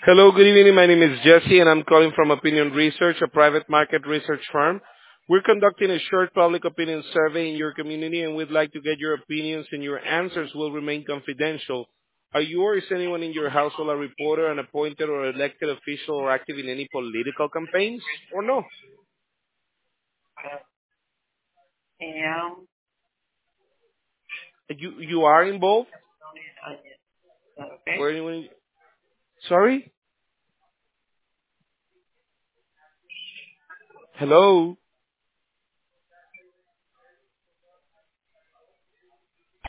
Hello, good evening. My name is Jesse, and I'm calling from Opinion Research, a private market research firm. We're conducting a short public opinion survey in your community, and we'd like to get your opinions, and your answers will remain confidential. Are you or is anyone in your household a reporter, an appointed or elected official, or active in any political campaigns, or no? Am You are involved, okay. or anyone? Sorry? Hello?